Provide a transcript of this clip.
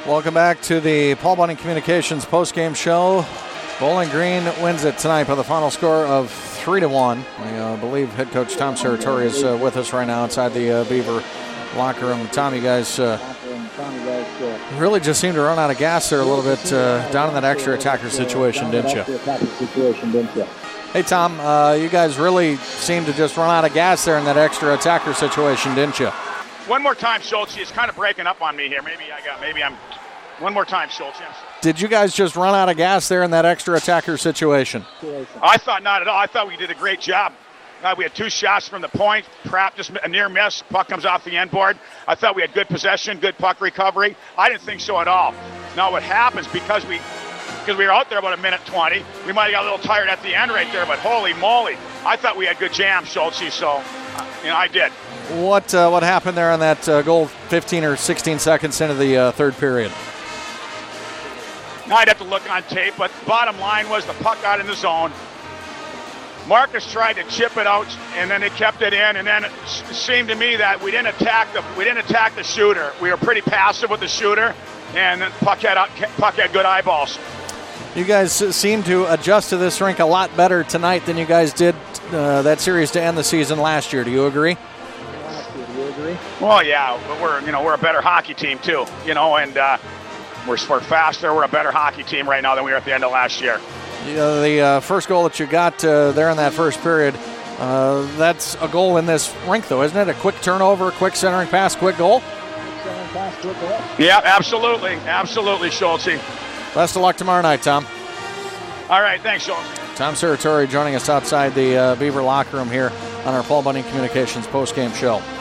Welcome back to the Paul Bunyan Communications postgame show. Bowling Green wins it tonight by the final score of 3-1. I believe head coach Tom Serratori is with us right now inside the Beaver locker room. Tom, you guys really just seemed to run out of gas there a little bit down in that extra attacker situation, didn't you? Hey, Tom, you guys really seemed to just run out of gas there in that extra attacker situation, didn't you? One more time, Schultz. He's kind of breaking up on me here. One more time, Schultz. Yes. Did you guys just run out of gas there in that extra attacker situation? I thought not at all. I thought we did a great job. We had 2 shots from the point. Pratt just a near miss. Puck comes off the end board. I thought we had good possession, good puck recovery. I didn't think so at all. Now what happens, because we were out there about a minute 20, we might have got a little tired at the end right there, but holy moly, I thought we had good jams, Schultz, so I did. What happened there on that goal 15 or 16 seconds into the third period? I'd have to look on tape, but bottom line was the puck got in the zone. Marcus tried to chip it out, and then they kept it in. And then it seemed to me that we didn't attack the shooter. We were pretty passive with the shooter, and then puck had good eyeballs. You guys seem to adjust to this rink a lot better tonight than you guys did that series to end the season last year. Do you agree? Well, yeah, we're a better hockey team too, and we're faster. We're a better hockey team right now than we were at the end of last year. The first goal that you got there in that first period, that's a goal in this rink, though, isn't it? A quick turnover, quick centering pass, quick goal? Yeah, absolutely. Absolutely, Schultz. Best of luck tomorrow night, Tom. All right, thanks, Schultz. Tom Serratori joining us outside the Beaver locker room here on our Paul Bunyan Communications postgame show.